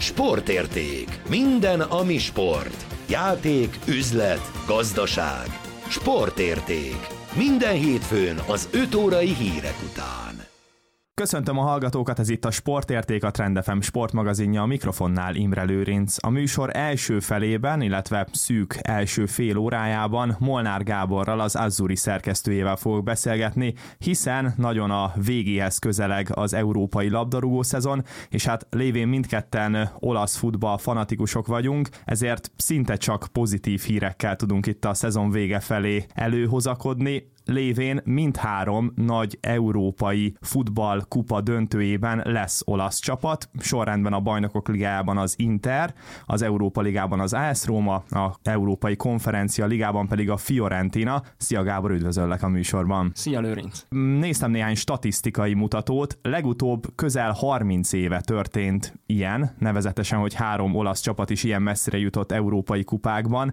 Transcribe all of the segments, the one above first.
Sportérték. Minden, ami sport. Játék, üzlet, gazdaság. Sportérték. Minden hétfőn az 5 órai hírek után. Köszöntöm a hallgatókat, ez itt a Sportérték, a Trend FM sportmagazinja, a mikrofonnál Imre Lőrinc. A műsor első felében, illetve szűk első fél órájában Molnár Gáborral, az Azzurri szerkesztőjével fogok beszélgetni, hiszen nagyon a végéhez közeleg az európai labdarúgó szezon, és hát lévén mindketten olasz futball fanatikusok vagyunk, ezért szinte csak pozitív hírekkel tudunk itt a szezon vége felé előhozakodni, lévén mindhárom nagy európai futballkupa döntőjében lesz olasz csapat, sorrendben a Bajnokok Ligájában az Inter, az Európa Ligában az AS Róma, a Európai Konferencia Ligában pedig a Fiorentina. Szia Gábor, üdvözöllek a műsorban. Szia Lőrinc. Néztem néhány statisztikai mutatót, legutóbb közel 30 éve történt ilyen, nevezetesen, hogy 3 olasz csapat is ilyen messzire jutott európai kupákban.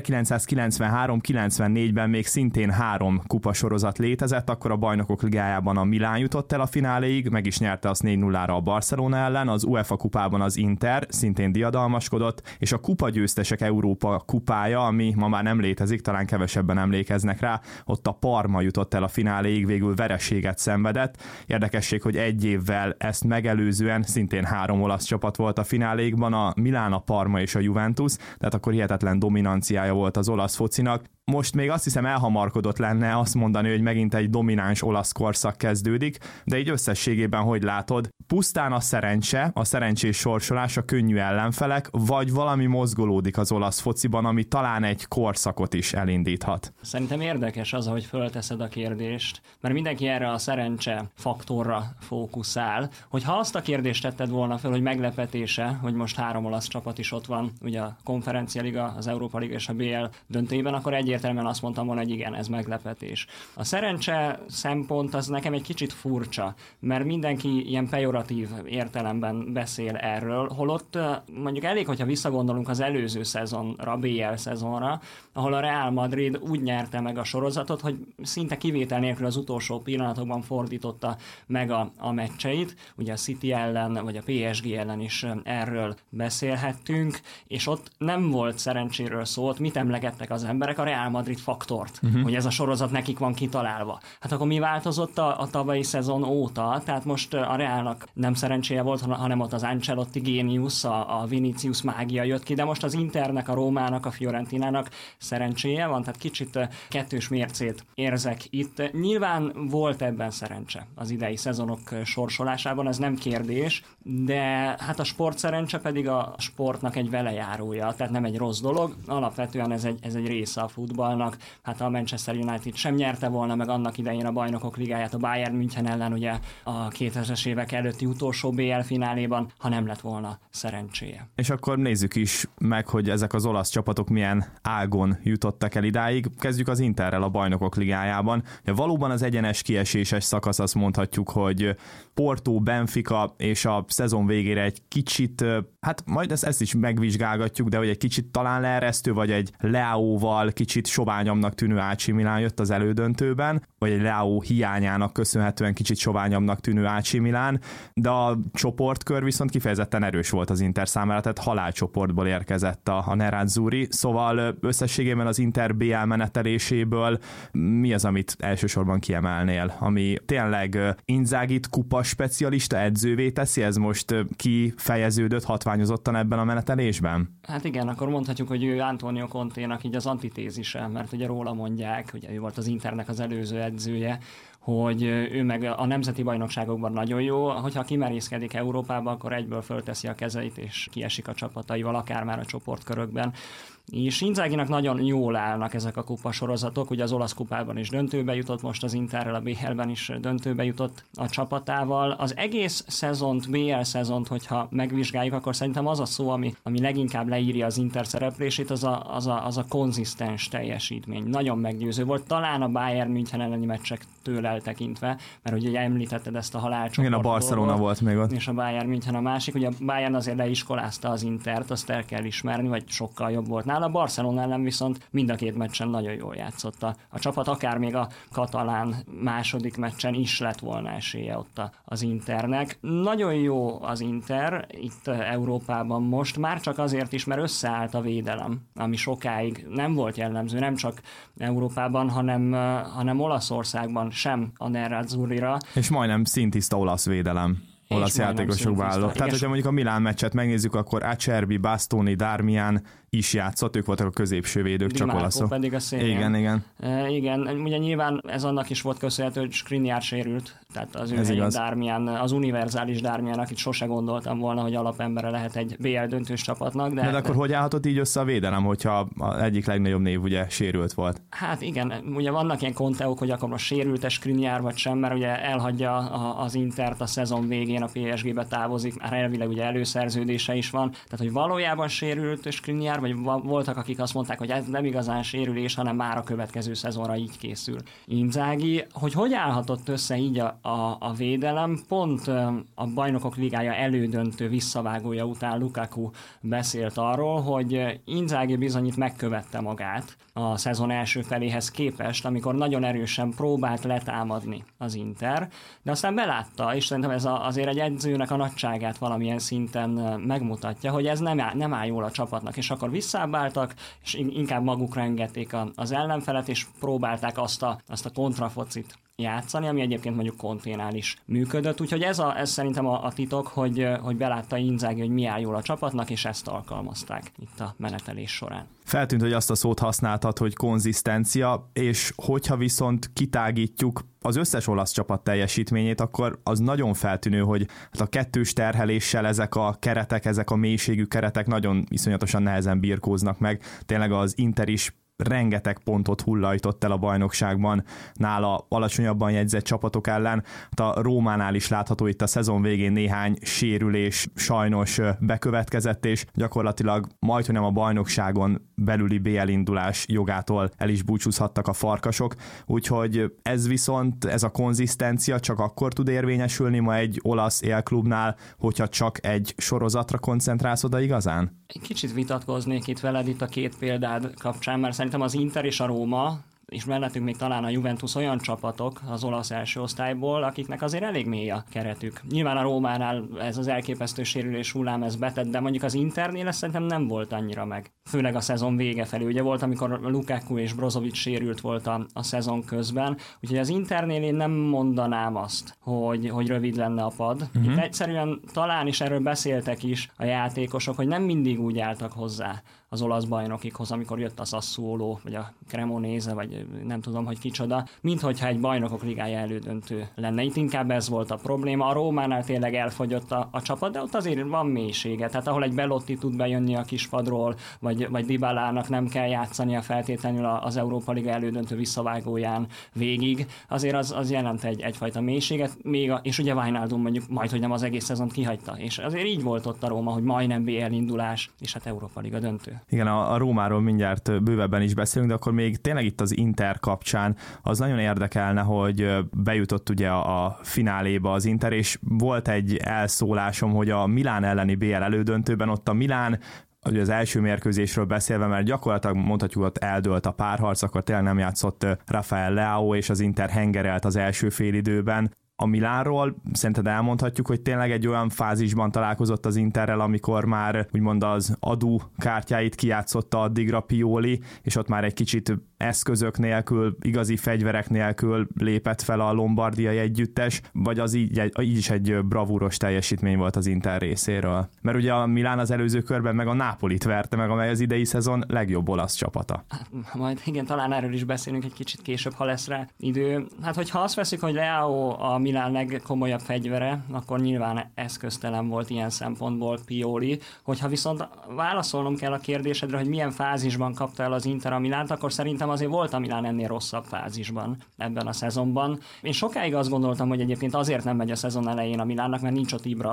1993-94-ben még szintén 3 kupasorozat létezett, akkor a Bajnokok Ligájában a Milán jutott el a fináléig, meg is nyerte azt 4-0-ra a Barcelona ellen, az UEFA kupában az Inter szintén diadalmaskodott, és a kupagyőztesek Európa kupája, ami ma már nem létezik, talán kevesebben emlékeznek rá, ott a Parma jutott el a fináléig, végül vereséget szenvedett. Érdekesség, hogy egy évvel ezt megelőzően szintén 3 olasz csapat volt a finálékban, a Milán, a Parma és a Juventus, tehát akkor hihetetlen dominanciája volt az olasz focinak. Most még azt hiszem elhamarkodott lenne azt mondani, hogy megint egy domináns olasz korszak kezdődik, de így összességében hogy látod? Pusztán a szerencse, a szerencsés sorsolás, a könnyű ellenfelek, vagy valami mozgolódik az olasz fociban, ami talán egy korszakot is elindíthat? Szerintem érdekes az, ahogy fölteszed a kérdést, mert mindenki erre a szerencse faktorra fókuszál. Hogyha azt a kérdést tetted volna föl, hogy meglepetése, hogy most 3 olasz csapat is ott van, ugye a Konferencia Liga, az Európa Liga és a BL döntőjében, akkor egyértelműen azt mondtam volna, hogy igen, ez meglepetés. A szerencse szempont az nekem egy kicsit furcsa, mert mindenki ilyen pejoratív értelemben beszél erről, holott mondjuk elég, hogyha visszagondolunk az előző szezonra, BL szezonra, ahol a Real Madrid úgy nyerte meg a sorozatot, hogy szinte kivétel nélkül az utolsó pillanatokban fordította meg a meccseit, ugye a City ellen, vagy a PSG ellen is erről beszélhettünk, és ott nem volt szerencséről szó, mit emlegettek az emberek? A Real Madrid faktort, hogy ez a sorozat nekik van kitalálva. Hát akkor mi változott a tavalyi szezon óta? Tehát most a Realnak nem szerencséje volt, hanem ott az Ancelotti géniusz, a Vinicius mágia jött ki, de most az Internek, a Rómának, a Fiorentinának szerencséje van, tehát kicsit kettős mércét érzek itt. Nyilván volt ebben szerencse az idei szezonok sorsolásában, ez nem kérdés, de hát a sportszerencse pedig a sportnak egy velejárója, tehát nem egy rossz dolog, alapvetően ez egy része a futballnak. Hát a Manchester United sem nyerte volna meg annak idején a Bajnokok Ligáját a Bayern München ellen ugye a 2000-es évek előtti utolsó BL fináléban, ha nem lett volna szerencséje. És akkor nézzük is meg, hogy ezek az olasz csapatok milyen ágon jutottak el idáig. Kezdjük az Interrel a Bajnokok Ligájában. Valóban az egyenes kieséses szakasz, azt mondhatjuk, hogy Porto, Benfica és a szezon végére egy kicsit, hát majd ezt is megvizsgálgatjuk, de hogy egy kicsit talán leeresztő, vagy egy Leaóval kicsit soványabbnak tűnő AC Milan jött az elődöntőben, vagy egy Leao hiányának köszönhetően kicsit soványabbnak tűnő AC Milan, de a csoportkör viszont kifejezetten erős volt az Inter számára, tehát halálcsoportból érkezett a Nerazzurri, szóval összességében az Inter BL meneteléséből mi az, amit elsősorban kiemelnél, ami tényleg Inzagit kupa specialista edzővé teszi, ez most kifejeződött hatványozottan ebben a menetelésben? Hát igen, akkor mondhatjuk, hogy ő Antonio Conténak így az antitézise, mert ugye róla mondják, ugye ő volt az Internek az előző edzője, hogy ő meg a nemzeti bajnokságokban nagyon jó, hogyha kimerészkedik Európába, akkor egyből fölteszi a kezeit, és kiesik a csapataival, akár már a csoportkörökben. És Inzaginak nagyon jól állnak ezek a kupasorozatok, ugye az olasz kupában is döntőbe jutott, most az Interrel a BL-ben is döntőbe jutott a csapatával. Az egész szezont, BL szezont, hogyha megvizsgáljuk, akkor szerintem az a szó, ami leginkább leírja az Inter szereplését, az a konzisztens teljesítmény. Nagyon meggyőző volt, talán a Bayern München elleni meccsektől eltekintve, mert ugye említetted ezt a halálcsoportot. Igen, a Barcelona volt még ott. És a Bayern München a másik, ugye a Bayern azért leiskolázta az Intert, azt el kell ismerni, vagy sokkal jobb volt. Milánál. A Barcelona ellen viszont mind a két meccsen nagyon jól játszott a csapat, akár még a katalán második meccsen is lett volna esélye ott az Internek. Nagyon jó az Inter itt Európában most, már csak azért is, mert összeállt a védelem, ami sokáig nem volt jellemző, nem csak Európában, hanem Olaszországban sem a Nerazzurrira. És majdnem szintiszta olasz védelem. Olasz játékosok vállaló. Tehát, hogyha mondjuk a Milán meccset megnézzük, akkor Acerbi, Bastoni, Darmian is játszott, ők voltak a középső védők, csak olaszok. Pedig a szélén. Igen, ugye nyilván ez annak is volt köszönhető, hogy Skriniar sérült, tehát az ő Darmian, az univerzális Darmian, akit sose gondoltam volna, hogy alapembere lehet egy BL döntős csapatnak. De akkor hogy állhatott így össze a védelem, hogyha az egyik legnagyobb név ugye sérült volt? Hát igen, ugye vannak ilyen konteók, hogy akkor most sérült-e Skriniar vagy sem, mert ugye elhagyja az Intert a szezon végén, a PSG-be távozik, már elvileg ugye előszerződése is van, tehát hogy valójában sérült Skriniar, vagy voltak, akik azt mondták, hogy ez nem igazán sérülés, hanem már a következő szezonra így készül Inzaghi. Hogy állhatott össze így a védelem, pont a Bajnokok Ligája elődöntő visszavágója után Lukaku beszélt arról, hogy Inzaghi bizony itt megkövette magát a szezon első feléhez képest, amikor nagyon erősen próbált letámadni az Inter, de aztán belátta, és szerintem ez azért egy edzőnek a nagyságát valamilyen szinten megmutatja, hogy ez nem áll jól a csapatnak, és akkor visszábbáltak, és inkább magukra engedték az ellenfelet, és próbálták azt a kontrafocit játszani, ami egyébként mondjuk Conténál is működött, úgyhogy ez szerintem a titok, hogy belátta Inzaghi, hogy mi áll jól a csapatnak, és ezt alkalmazták itt a menetelés során. Feltűnt, hogy azt a szót használtad, hogy konzisztencia, és hogyha viszont kitágítjuk az összes olasz csapat teljesítményét, akkor az nagyon feltűnő, hogy hát a kettős terheléssel ezek a keretek, ezek a mélységű keretek nagyon iszonyatosan nehezen birkóznak meg. Tényleg az Inter is rengeteg pontot hullajtott el a bajnokságban nála alacsonyabban jegyzett csapatok ellen. A Rómánál is látható itt a szezon végén néhány sérülés sajnos bekövetkezett, és gyakorlatilag majdnem a bajnokságon belüli BL indulás jogától el is búcsúzhattak a farkasok, úgyhogy ez a konzisztencia csak akkor tud érvényesülni ma egy olasz élklubnál, hogyha csak egy sorozatra koncentrálsz oda igazán? Egy kicsit vitatkoznék itt veled itt a két példád kapcsán, mert szerintem az Inter és a Róma, és mellettünk még talán a Juventus olyan csapatok az olasz első osztályból, akiknek azért elég mély a keretük. Nyilván a Rómánál ez az elképesztő sérülés hullám ez betett, de mondjuk az Internél ez szerintem nem volt annyira meg. Főleg a szezon vége felé. Ugye volt, amikor Lukaku és Brozovic sérült volt a szezon közben, úgyhogy az Internél én nem mondanám azt, hogy rövid lenne a pad. Itt egyszerűen talán is erről beszéltek is a játékosok, hogy nem mindig úgy álltak hozzá az olasz bajnokikhoz, amikor jött a Sassuolo, vagy a Cremonese, vagy nem tudom, hogy kicsoda, minthogyha egy Bajnokok Ligája elődöntő lenne. Itt inkább ez volt a probléma. A Rómánál tényleg elfogyott a csapat, de ott azért van mélysége. Tehát ahol egy Belotti tud bejönni a kispadról, vagy Dybalának nem kell játszania feltétlenül az Európa Liga elődöntő visszavágóján végig, azért az jelent egyfajta mélységet, és ugye Wijnaldum mondjuk majdhogy nem az egész szezont kihagyta, és azért így volt ott a Róma, hogy majdnem BL indulás, és hát Európa Liga döntő. Igen, a Rómáról mindjárt bővebben is beszélünk, de akkor még tényleg itt az Inter kapcsán az nagyon érdekelne, hogy bejutott ugye a fináléba az Inter, és volt egy elszólásom, hogy a Milán elleni BL elődöntőben ott a Milán, ugye az első mérkőzésről beszélve, mert gyakorlatilag mondhatjuk, hogy eldőlt a párharc, akkor tényleg nem játszott Rafael Leao, és az Inter hengerelt az első félidőben. A Milánról szerinted elmondhatjuk, hogy tényleg egy olyan fázisban találkozott az Interrel, amikor már úgymond az adó kártyáit kijátszotta addigra Pioli, és ott már egy kicsit eszközök nélkül, igazi fegyverek nélkül lépett fel a lombardiai együttes, vagy az így is egy bravúros teljesítmény volt az Inter részéről? Mert ugye a Milán az előző körben meg a Nápolit verte meg, amely az idei szezon legjobb olasz csapata. Majd igen, talán erről is beszélünk egy kicsit később, ha lesz rá idő. Hát hogyha azt veszik, hogy Leao a Milán legkomolyabb fegyvere, akkor nyilván eszköztelen volt ilyen szempontból Pioli. Hogyha viszont válaszolnom kell a kérdésedre, hogy milyen fázisban kapta el az Inter a Milánt, akkor szerintem azért volt a Milán ennél rosszabb fázisban ebben a szezonban. Én sokáig azt gondoltam, hogy egyébként azért nem megy a szezon elején a Milánnak, mert nincs ott Ibra,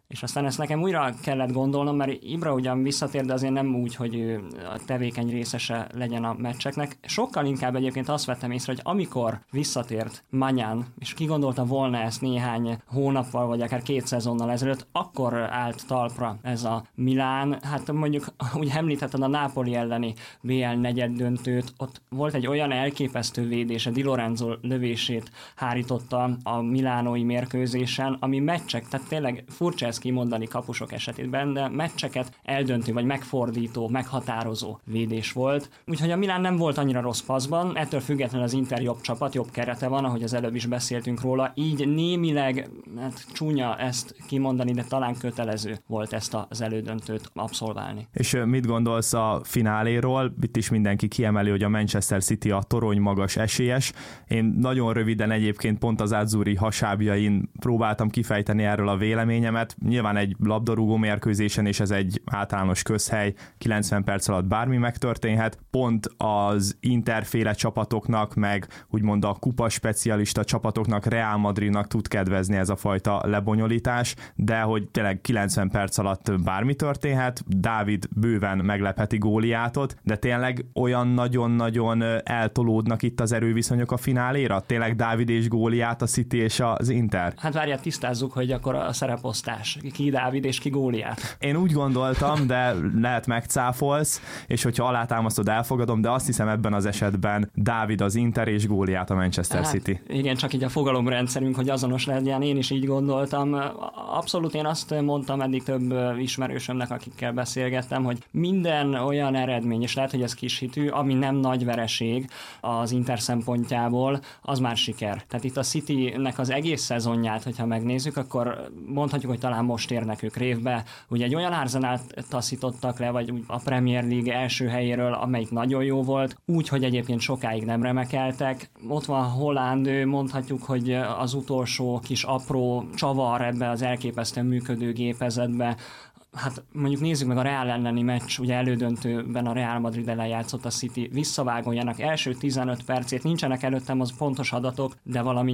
És aztán ezt nekem újra kellett gondolnom, mert Ibra ugyan visszatér, de azért nem úgy, hogy ő a tevékeny részese legyen a meccseknek. Sokkal inkább egyébként azt vettem észre, hogy amikor visszatért Mañán, és kigondolta volna ezt néhány hónappal, vagy akár 2 szezonnal ezelőtt, akkor állt talpra ez a Milán. Hát mondjuk, úgy említetted a Napoli elleni BL negyeddöntőt, ott volt egy olyan elképesztő védése, Di Lorenzo lövését hárította a milánói mérkőzésen, ami meccsek, tehát tényleg furcsa ezt kimondani kapusok esetében, de meccseket eldöntő, vagy megfordító, meghatározó védés volt. Úgyhogy a Milán nem volt annyira rossz passzban, ettől függetlenül az Inter jobb csapat, jobb kerete van, ahogy az előbb is beszéltünk róla, így némileg, hát csúnya ezt kimondani, de talán kötelező volt ezt az elődöntőt abszolválni. És mit gondolsz a fináléról? Itt is mindenki kiemeli, hogy a Manchester City a torony magas esélyes. Én nagyon röviden egyébként pont az Azzurri hasábjain próbáltam kifejteni erről a véleményemet. Nyilván egy labdarúgó mérkőzésen, és ez egy általános közhely, 90 perc alatt bármi megtörténhet. Pont az Interféle csapatoknak, meg úgymond a kupa specialista csapatoknak, Real Madridnak tud kedvezni ez a fajta lebonyolítás, de hogy tényleg 90 perc alatt bármi történhet, Dávid bőven meglepheti Góliátot, de tényleg olyan nagyon-nagyon eltolódnak itt az erőviszonyok a fináléra? Tényleg Dávid és Góliát, a City és az Inter? Hát várjál, tisztázzuk, hogy akkor a szereposztás. Ki Dávid és ki Góliát? Én úgy gondoltam, de lehet megcáfolsz, és hogyha alátámasztod, elfogadom, de azt hiszem ebben az esetben Dávid az Inter és Góliát a Manchester City. Igen, csak így a fogalomrendszerünk, hogy azonos legyen, én is így gondoltam. Abszolút én azt mondtam eddig több ismerősömnek, akikkel beszélgettem, hogy minden olyan eredmény, és lehet, hogy ez kis hitű, ami nem nagy vereség az Inter szempontjából, az már siker. Tehát itt a Citynek az egész szezonját, hogyha megnézzük, akkor mondhatjuk, hogy talán most érnek ők révbe. Ugye egy olyan Arsenalt taszítottak le, vagy a Premier League első helyéről, amelyik nagyon jó volt, úgy, hogy egyébként sokáig nem remekeltek. Ott van Haaland, mondhatjuk, hogy az utolsó kis apró csavar ebbe az elképesztően működő gépezetbe. Hát mondjuk nézzük meg a Real elleni meccs, ugye elődöntőben a Real Madrid ellen játszott a City, visszavágoljanak első 15 percét, nincsenek előttem az pontos adatok, de valami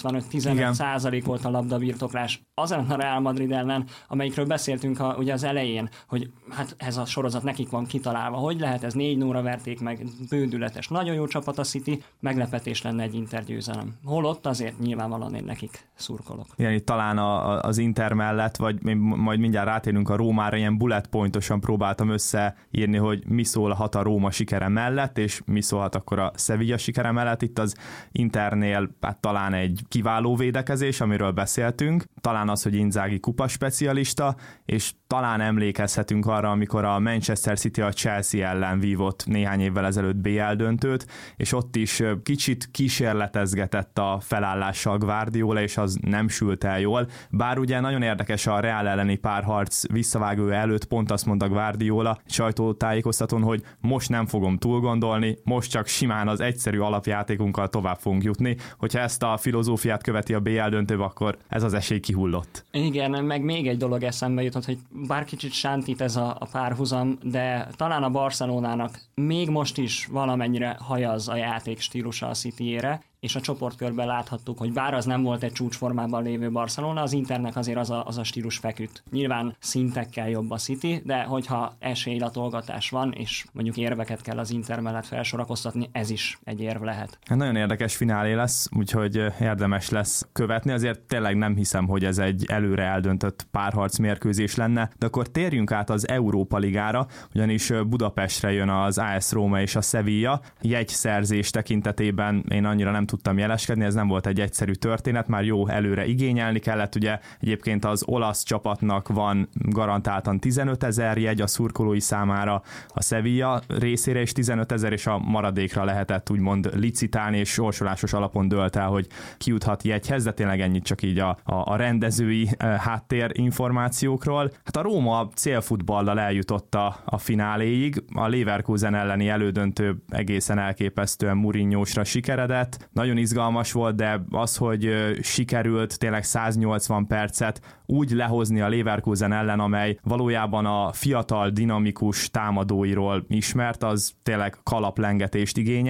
85-15% volt a labdabirtoklás az ellen a Real Madrid ellen, amelyikről beszéltünk ugye az elején, hogy hát ez a sorozat nekik van kitalálva, hogy lehet ez 4-0-ra verték meg, bődületes, nagyon jó csapat a City, meglepetés lenne egy Inter győzelem. Holott azért nyilvánvalóan én nekik szurkolok. Igen, itt talán az Inter mellett, vagy majd mindjárt rátérünk a Rómára, ilyen bullet pointosan próbáltam összeírni, hogy mi szólhat a Róma sikere mellett, és mi szólhat akkor a Sevilla sikere mellett. Itt az Internél hát talán egy kiváló védekezés, amiről beszéltünk, talán az, hogy Inzaghi kupa specialista, és talán emlékezhetünk arra, amikor a Manchester City a Chelsea ellen vívott néhány évvel ezelőtt BL döntőt, és ott is kicsit kísérletezgetett a felállással Guardiola, és az nem sült el jól. Bár ugye nagyon érdekes a Real elleni párharc visszavágó előtt pont azt mondta Guardiola sajtótájékoztatón, hogy most nem fogom túlgondolni, most csak simán az egyszerű alapjátékunkkal tovább fogunk jutni. Hogyha ezt a filozófiát követi a BL döntőbe, akkor ez az esély kihullott. Igen, meg még egy dolog eszembe jutott, hogy bár kicsit sántít ez a párhuzam, de talán a Barcelonának még most is valamennyire hajaz a játék stílusa a Cityére, és a csoportkörben láthattuk, hogy bár az nem volt egy csúcsformában lévő Barcelona, az Internek azért az a stílus feküdt. Nyilván szintekkel jobb a City, de hogyha esélylatolgatás van, és mondjuk érveket kell az Inter mellett felsorakoztatni, ez is egy érv lehet. Nagyon érdekes finálé lesz, úgyhogy érdemes lesz követni. Azért tényleg nem hiszem, hogy ez egy előre eldöntött párharc mérkőzés lenne, de akkor térjünk át az Európa Ligára, ugyanis Budapestre jön az AS Róma és a Sevilla. Jegyszerzés tekintetében én annyira nem tudtam jeleskedni, ez nem volt egy egyszerű történet, már jó előre igényelni kellett, ugye egyébként az olasz csapatnak van garantáltan 15 000 jegy a szurkolói számára, a Sevilla részére is 15 000, és a maradékra lehetett úgymond licitálni, és sorsolásos alapon dölt el, hogy ki juthat jegyhez, de tényleg ennyit csak így a rendezői háttér információkról. Hát a Róma célfutballal eljutott a fináléig, a Leverkusen elleni elődöntő egészen elképesztően Mourinho-sra sikeredett, nagyon izgalmas volt, de az, hogy sikerült tényleg 180 percet úgy lehozni a Leverkusen ellen, amely valójában a fiatal, dinamikus támadóiról ismert, az tényleg kalaplengetést igényel.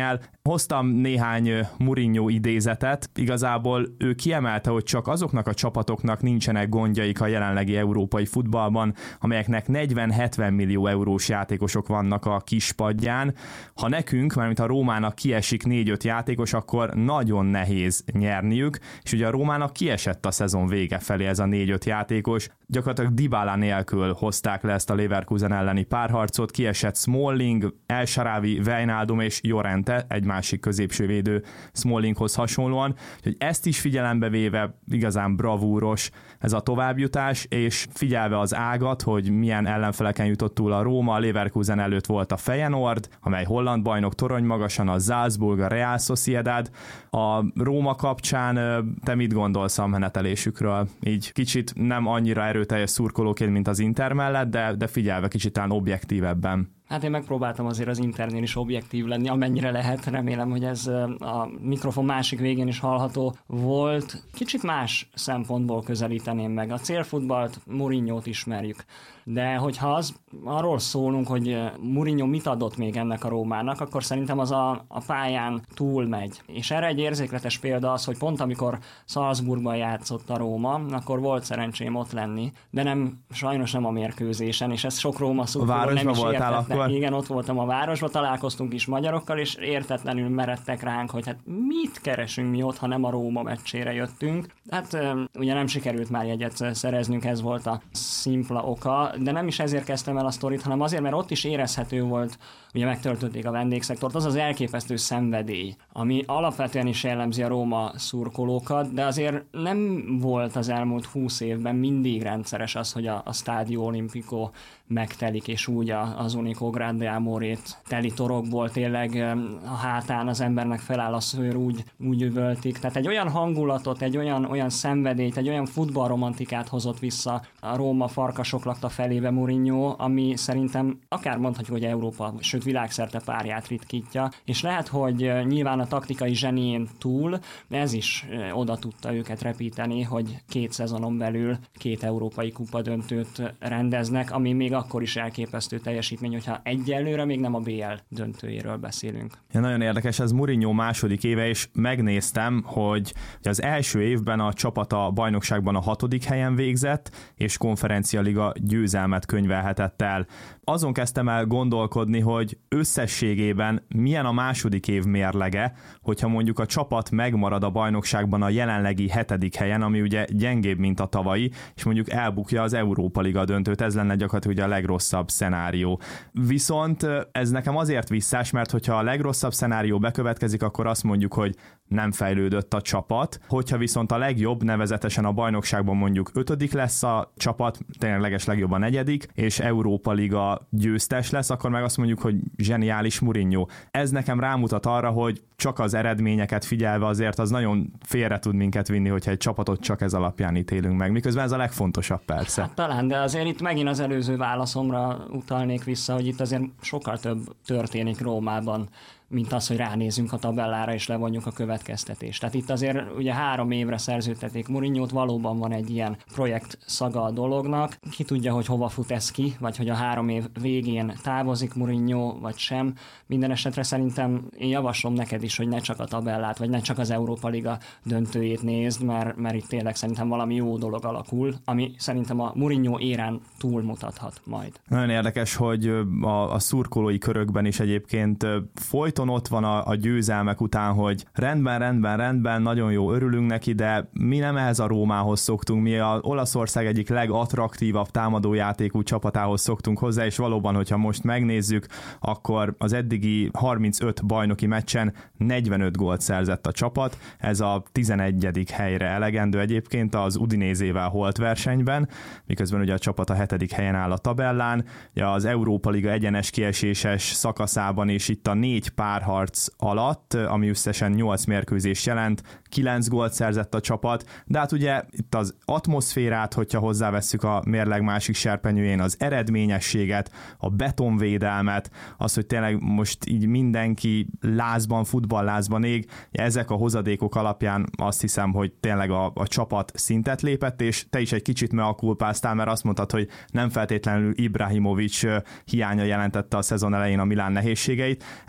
Hoztam néhány Mourinho idézetet, igazából ő kiemelte, hogy csak azoknak a csapatoknak nincsenek gondjaik a jelenlegi európai futballban, amelyeknek 40-70 millió eurós játékosok vannak a kispadján. Ha nekünk, mármint a Rómának kiesik 4-5 játékos, akkor nagyon nehéz nyerniük, és ugye a Rómának kiesett a szezon vége felé ez a 4-5 játékos, gyakorlatilag Dybala nélkül hozták le ezt a Leverkusen elleni párharcot, kiesett Smalling, El Shaarawy, Wijnaldum és Llorente, egy másik középsővédő Smallinghoz hasonlóan, hogy ezt is figyelembe véve igazán bravúros ez a továbbjutás, és figyelve az ágat, hogy milyen ellenfeleken jutott túl a Róma, a Leverkusen előtt volt a Feyenoord, amely holland bajnok torony magasan, a Salzburg, a Real Sociedad. A Róma kapcsán te mit gondolsz a menetelésükről? Így kicsit nem annyira erőteljes szurkolóként, mint az Inter mellett, de figyelve kicsit talán objektívebben. Hát én megpróbáltam azért az Internél is objektív lenni, amennyire lehet. Remélem, hogy ez a mikrofon másik végén is hallható volt. Kicsit más szempontból közelíteném meg. A célfutballt, Mourinhót ismerjük. De hogyha arról szólunk, hogy Mourinho mit adott még ennek a Rómának, akkor szerintem az a pályán túlmegy. És erre egy érzékletes példa az, hogy pont amikor Salzburgban játszott a Róma, akkor volt szerencsém ott lenni, de sajnos nem a mérkőzésen, és ez sok Róma szurkoló nem is értette. Igen, ott voltam a városban, találkoztunk is magyarokkal, és értetlenül meredtek ránk, hogy hát mit keresünk mi ott, ha nem a Róma meccsére jöttünk. Hát ugye nem sikerült már jegyet szereznünk, ez volt a szimpla oka, de nem is ezért kezdtem el a sztorit, hanem azért, mert ott is érezhető volt, ugye megtöltötték a vendégszektort, az elképesztő szenvedély, ami alapvetően is jellemzi a Róma szurkolókat, de azért nem volt az elmúlt 20 évben mindig rendszeres az, hogy a Stadio Olimpico megtelik, és úgy az Unico Grande Amorét teli torokból tényleg a hátán az embernek feláll a szőr, úgy üvöltik. Tehát egy olyan hangulatot, egy olyan szenvedélyt, egy olyan futballromantikát hozott vissza a Róma farkasok lakta felébe Mourinho, ami szerintem akár mondhatjuk, hogy Európa, sőt világszerte párját ritkítja, és lehet, hogy nyilván a taktikai zsenién túl ez is oda tudta őket repíteni, hogy 2 szezonon belül 2 európai kupadöntőt rendeznek, ami még akkor is elképesztő teljesítmény, hogyha egyelőre még nem a BL döntőjéről beszélünk. Ja, nagyon érdekes, ez Mourinho második éve, és megnéztem, hogy az első évben a csapat a bajnokságban a 6. helyen végzett, és konferencialiga győzelmet könyvelhetett el. Azon kezdtem el gondolkodni, hogy összességében milyen a második év mérlege, hogyha mondjuk a csapat megmarad a bajnokságban a jelenlegi 7. helyen, ami ugye gyengébb, mint a tavalyi, és mondjuk elbukja az Európa Liga döntőt, ez lenne gyakorlatilag ugye a legrosszabb szenárió. Viszont ez nekem azért visszás, mert hogyha a legrosszabb szenárió bekövetkezik, akkor azt mondjuk, hogy nem fejlődött a csapat. Hogyha viszont a legjobb, nevezetesen a bajnokságban mondjuk 5. lesz a csapat, tényleg legjobb a 4. és Európa Liga győztes lesz, akkor meg azt mondjuk, hogy zseniális Mourinho. Ez nekem rámutat arra, hogy csak az eredményeket figyelve azért az nagyon félre tud minket vinni, hogyha egy csapatot csak ez alapján ítélünk meg. Miközben ez a legfontosabb persze. Hát talán, de azért itt megint az előző válaszomra utalnék vissza, hogy itt azért sokkal több történik Rómában, mint az, hogy ránézünk a tabellára és levonjuk a következtetést. Tehát itt azért ugye 3 évre szerződtették Mourinhót, valóban van egy ilyen projekt szaga a dolognak. Ki tudja, hogy hova fut ez ki, vagy hogy a 3 év végén távozik Mourinho, vagy sem. Minden esetre szerintem én javaslom neked is, hogy ne csak a tabellát, vagy ne csak az Európa Liga döntőjét nézd, mert itt tényleg szerintem valami jó dolog alakul, ami szerintem a Mourinho érán túlmutathat majd. Nagyon érdekes, hogy a szurkolói körökben is egyébként folyton ott van a győzelmek után, hogy rendben, nagyon jó, örülünk neki, de mi nem ehhez a Rómához szoktunk, mi az Olaszország egyik legattraktívabb támadójátékú csapatához szoktunk hozzá, és valóban, hogyha most megnézzük, akkor az eddigi 35 bajnoki meccsen 45 gólt szerzett a csapat, ez a 11. helyre elegendő egyébként az Udinézével holt versenyben, miközben ugye a csapat a 7. helyen áll a tabellán, ugye az Európa Liga egyenes kieséses szakaszában is itt a 4 párharc alatt, ami összesen 8 mérkőzést jelent, 9 gólt szerzett a csapat, de hát ugye itt az atmoszférát, hogyha hozzávesszük a mérleg másik serpenyőjén, az eredményességet, a betonvédelmet, az, hogy tényleg most így mindenki lázban, futballlázban ég, ezek a hozadékok alapján azt hiszem, hogy tényleg a csapat szintet lépett, és te is egy kicsit meakulpáztál, mert azt mondtad, hogy nem feltétlenül Ibrahimović hiánya jelentette a szezon elején a Milán nehézségeit. Emlékszem, a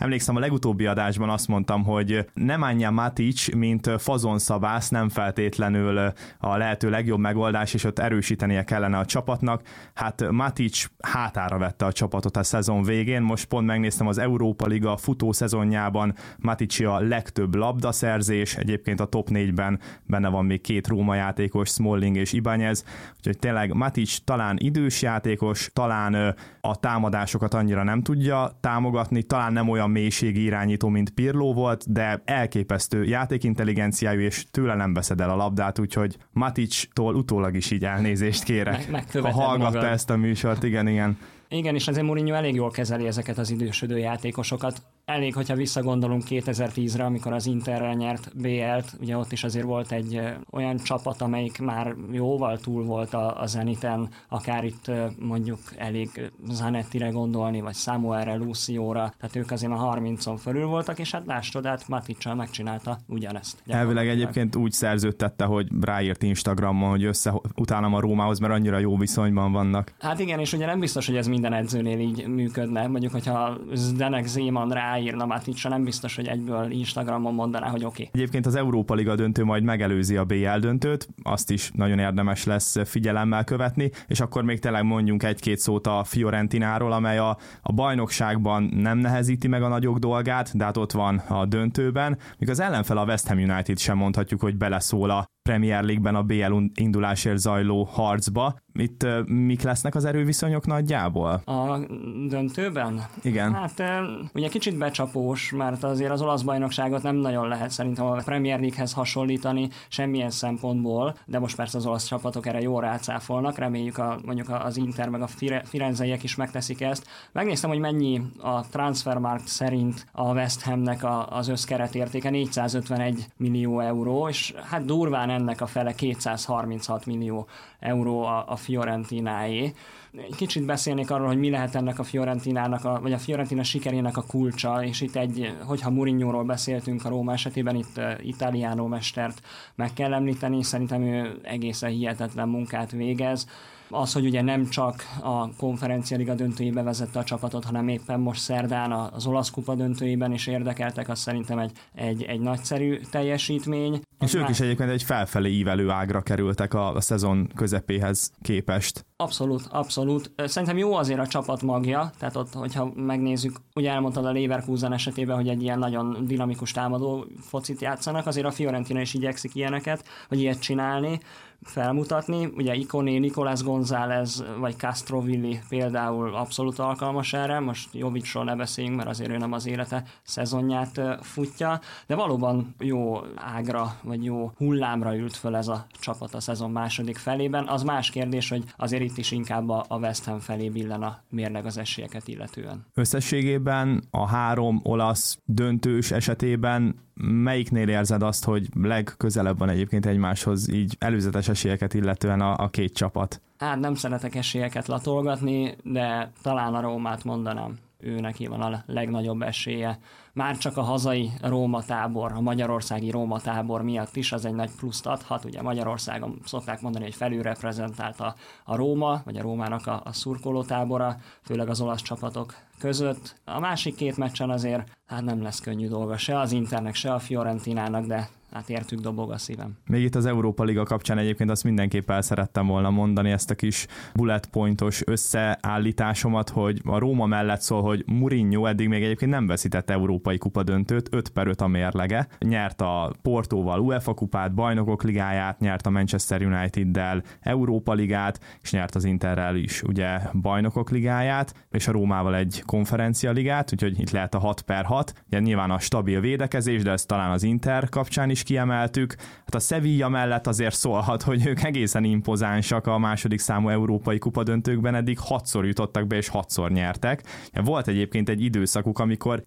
legutóbbi adásban azt mondtam, hogy Nemanja Matic, mint fazonszabász nem feltétlenül a lehető legjobb megoldás, és ott erősítenie kellene a csapatnak. Hát Matic hátára vette a csapatot a szezon végén, most pont megnéztem az Európa Liga futó szezonjában Matic a legtöbb labdaszerzés, egyébként a top 4-ben benne van még 2 Róma játékos, Smalling és Ibáñez, úgyhogy tényleg Matic talán idős játékos, talán a támadásokat annyira nem tudja támogatni, talán nem olyan mélységi irányító, mint Pirlo volt, de elképesztő játékintelligenciájú, és tőle nem veszed el a labdát, úgyhogy Matic-tól utólag is így elnézést kérek. Ha hallgatta ezt a műsort, igen. Igen, és azért Mourinho elég jól kezeli ezeket az idősödő játékosokat. Elég, hogyha visszagondolunk 2010-re, amikor az Interrel nyert BL-t, ugye ott is azért volt egy olyan csapat, amelyik már jóval túl volt a Zeniten, akár itt mondjuk elég Zanettire gondolni, vagy Samuelre, Lucióra, tehát ők azért már 30-on fölül voltak, és hát láss csodát, Maticsal megcsinálta ugyanezt. Elvileg egyébként úgy szerződtette, hogy ráírt Instagramon, hogy utálom a Rómához, mert annyira jó viszonyban vannak. Hát igen, és ugye nem biztos, hogy ez minden edzőnél így működne, mondjuk, hogyha Zdenek Zeman ráírna Maticra, nem biztos, hogy egyből Instagramon mondaná, hogy oké. Egyébként az Európa Liga döntő majd megelőzi a BL döntőt, azt is nagyon érdemes lesz figyelemmel követni, és akkor még tényleg mondjunk egy-két szót a Fiorentináról, amely a bajnokságban nem nehezíti meg a nagyok dolgát, de hát ott van a döntőben, míg az ellenfele a West Ham United sem mondhatjuk, hogy beleszól a Premier League-ben a BL indulásért zajló harcba. Itt mik lesznek az erőviszonyok nagyjából? A döntőben? Igen. Hát ugye kicsit becsapós, mert azért az olasz bajnokságot nem nagyon lehet szerintem a Premier League-hez hasonlítani semmilyen szempontból, de most persze az olasz csapatok erre jól rácáfolnak, reméljük mondjuk az Inter meg a firenzeiek is megteszik ezt. Megnéztem, hogy mennyi a Transfermarkt szerint a West Hamnek az összkeretértéke, 451 millió euró, és hát durván ennek a fele 236 millió euró a Fiorentináé. Kicsit beszélnék arról, hogy mi lehet ennek a Fiorentinának, vagy a Fiorentina sikerének a kulcsa, és itt hogyha Mourinhoról beszéltünk a Róma esetében, itt Italiano mestert meg kell említeni, szerintem ő egészen hihetetlen munkát végez. Az, hogy ugye nem csak a Konferencia Liga döntőjébe vezette a csapatot, hanem éppen most szerdán az olasz kupa döntőjében is érdekeltek, az szerintem egy nagyszerű teljesítmény. És ők is egyébként egy felfelé ívelő ágra kerültek a szezon közepéhez képest. Abszolút. Szerintem jó azért a csapat magja, tehát ott, hogyha megnézzük, ugye elmondtad a Leverkusen esetében, hogy egy ilyen nagyon dinamikus támadó focit játszanak, azért a Fiorentina is igyekszik ilyeneket, vagy ilyet csinálni, felmutatni. Ugye Ikoné, Nicolás González vagy Castrovilli például abszolút alkalmas erre, most Jovicsról ne beszéljünk, mert azért ő nem az élete szezonját futja, de valóban jó ágra, vagy jó hullámra ült föl ez a csapat a szezon második felében. Az más kérdés, hogy azért itt is inkább a West Ham felé billen a mérleg az esélyeket illetően. Összességében a 3 olasz döntős esetében melyiknél érzed azt, hogy legközelebb van egyébként egymáshoz így előzetes esélyeket illetően a két csapat? Hát nem szeretek esélyeket latolgatni, de talán a Rómát mondanám. Ő neki van a legnagyobb esélye. Már csak a hazai Róma tábor, a magyarországi Róma tábor miatt is az egy nagy pluszt adhat. Ugye Magyarországon szokták mondani, hogy felülreprezentált a Róma, vagy a Rómának a szurkoló tábora, főleg az olasz csapatok között. A másik 2 meccsen azért hát nem lesz könnyű dolga se az Internek, se a Fiorentinának, de hát értük dobog a szívem. Még itt az Európa Liga kapcsán egyébként azt mindenképp el szerettem volna mondani, ezt a kis bullet pointos összeállításomat, hogy a Róma mellett szól, hogy Mourinho eddig még egyébként nem veszített európai kupadöntőt, 5/5 a mérlege. Nyert a Portóval UEFA kupát, Bajnokok ligáját, nyert a Manchester United-del Európa ligát, és nyert az Interrel is ugye Bajnokok ligáját, és a Rómával egy konferencia ligát, úgyhogy itt lehet a 6/6. Ugye nyilván a stabil védekezés, de ezt talán az Inter kapcsán is kiemeltük. Hát a Sevilla mellett azért szólhat, hogy ők egészen impozánsak a második számú európai kupadöntőkben, eddig 6-szor jutottak be és 6-szor nyertek. Volt egyébként egy időszakuk, amikor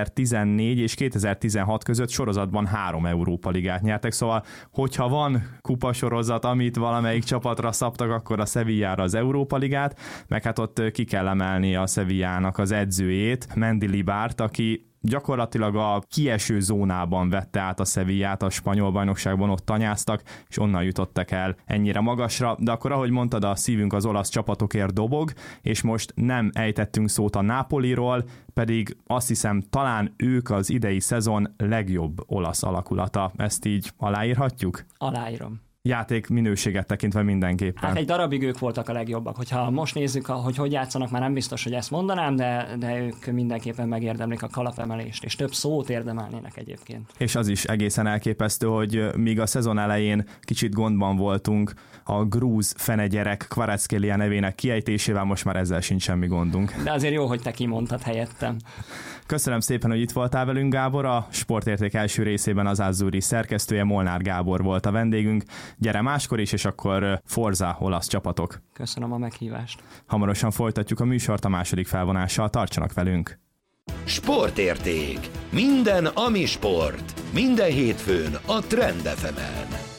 2014 és 2016 között sorozatban 3 Európa ligát nyertek, szóval hogyha van kupasorozat, amit valamelyik csapatra szabtak, akkor a Sevillára az Európa ligát, meg hát ott ki kell emelni a Sevillának az edzőjét, Mendilibárt, aki gyakorlatilag a kieső zónában vette át a Sevillát a spanyol bajnokságban, ott tanyáztak, és onnan jutottak el ennyire magasra, de akkor ahogy mondtad, a szívünk az olasz csapatokért dobog, és most nem ejtettünk szót a Napoliról, pedig azt hiszem talán ők az idei szezon legjobb olasz alakulata. Ezt így aláírhatjuk? Aláírom. Játék minőséget tekintve mindenképpen. Hát egy darabig ők voltak a legjobbak. Hogyha most nézzük, hogy játszanak, már nem biztos, hogy ezt mondanám, de ők mindenképpen megérdemlik a kalapemelést, és több szót érdemelnének egyébként. És az is egészen elképesztő, hogy míg a szezon elején kicsit gondban voltunk a grúz fenegyerek Kvaratskhelia nevének kiejtésével, most már ezzel sincs semmi gondunk. De azért jó, hogy te kimondtad helyettem. Köszönöm szépen, hogy itt voltál velünk, Gábor. A Sportérték első részében az Azzurri szerkesztője, Molnár Gábor volt a vendégünk. Gyere máskor is, és akkor Forza olasz csapatok. Köszönöm a meghívást. Hamarosan folytatjuk a műsort a második felvonással. Tartsanak velünk! Sportérték. Minden, ami sport. Minden hétfőn a Trend FM-en.